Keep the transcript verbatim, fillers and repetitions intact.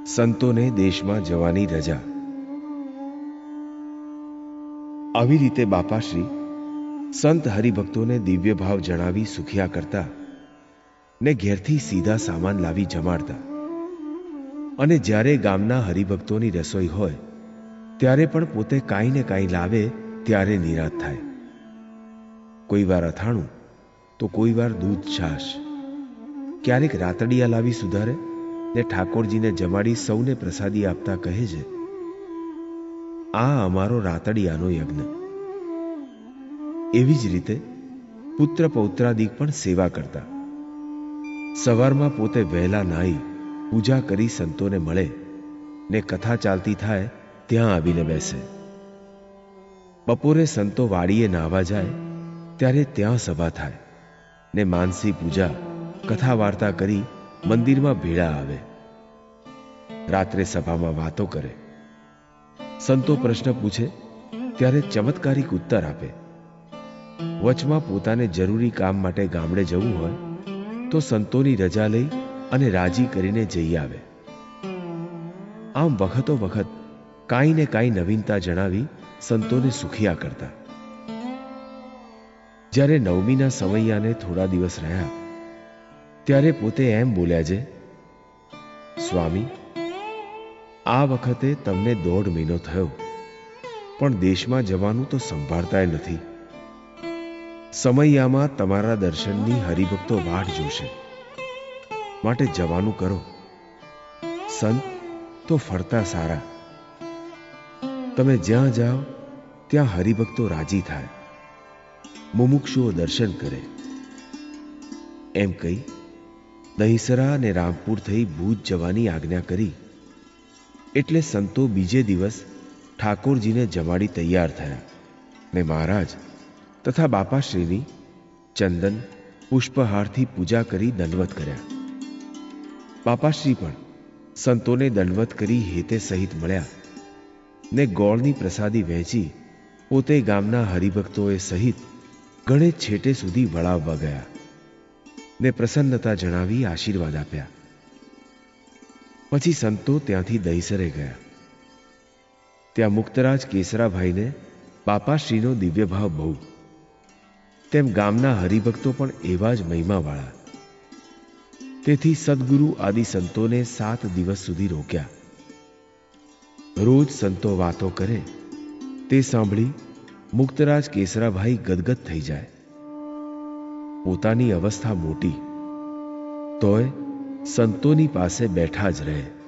સંતોને દેશમાં જવાની રજા। આવી રીતે બાપાશ્રી સંત હરિભક્તોને દિવ્ય ભાવ જણાવી સુખ્યા કરતા ને ઘેરથી સીધા સામાન લાવી જમાડતા। અને જ્યારે ગામના હરિભક્તોની રસોઈ હોય ત્યારે પણ પોતે કાંઈ ને કાંઈ લાવે ત્યારે નિરાશ થાય। કોઈ વાર અથાણું તો કોઈ વાર દૂધ છાશ, ક્યારેક રાતડિયા લાવી સુધારે ને ઠાકોરજીને જમાડી સૌને પ્રસાદી આપતા કહે છે, આ અમારો રાતડિયાનો યજ્ઞ। એવી જ રીતે પુત્ર પૌત્રાદિક પણ સેવા કરતા। સવારમાં પોતે વહેલા નાહી પૂજા કરી સંતોને મળે ને કથા ચાલતી થાય ત્યાં આવીને બેસે। બપોરે સંતો વાડીએ નાહવા જાય ત્યારે ત્યાં સભા થાય ને માનસી પૂજા કથા વાર્તા કરી મંદિરમાં ભેળા આવે। રાત્રે સભામાં વાતો કરે, સંતો પ્રશ્ન પૂછે ત્યારે ચમત્કારિક ઉત્તર આપે। વચમાં પોતાને જરૂરી કામ માટે ગામડે જવું હોય તો સંતોની રજા લઈ અને રાજી કરીને જઈ આવે। આમ વખતો વખત કાંઈ ને કાંઈ નવીનતા જણાવી સંતોને સુખિયા કરતા। જ્યારે નવમીના સમૈયાને થોડા દિવસ રહ્યા ત્યારે પોતે એમ બોલ્યા છે, સ્વામી, આ વખતે તમને દોઢ મહિનો થયો પણ દેશમાં જવાનું તો સંભાળતાય નથી। સમૈયામાં તમારા દર્શનની હરિભક્તો વાટ જોશે, માટે જવાનું કરો। સંત તો ફરતા સારા, તમે જ્યાં જાઓ ત્યાં હરિભક્તો રાજી થાય, મુમુક્ષુઓ દર્શન કરે। એમ કહી દહીસરા અને રામપુર થઈ ભૂજ જવાની આજ્ઞા કરી। એટલે સંતો બીજે દિવસ ઠાકોરજીને જમાડી તૈયાર થયા ને મહારાજ તથા બાપાશ્રીની ચંદન પુષ્પહારથી પૂજા કરી દંડવત કર્યા। બાપાશ્રી પણ સંતોને દંડવત કરી હેતે સહિત મળ્યા ને ગોળની પ્રસાદી વહેંચી પોતે ગામના હરિભક્તોએ સહિત ઘણે છેટે સુધી વળાવવા ગયા ને પ્રસન્નતા જણાવી આશીર્વાદ આપ્યા। પછી સંતો ત્યાંથી દહીસરે ગયા। ત્યાં મુક્તરાજ કેસરાભાઈને બાપાશ્રીનો દિવ્ય ભાવ બહુ, તેમ ગામના હરિભક્તો પણ એવા જ મહિમાવાળા। તેથી સદગુરુ આદિ સંતોને સાત દિવસ સુધી રોક્યા। રોજ સંતો વાતો કરે તે સાંભળી મુક્તરાજ કેસરાભાઈ ગદગદ થઈ જાય। પોતાની અવસ્થા મોટી તોય સંતોની પાસે બેઠા જ રહે।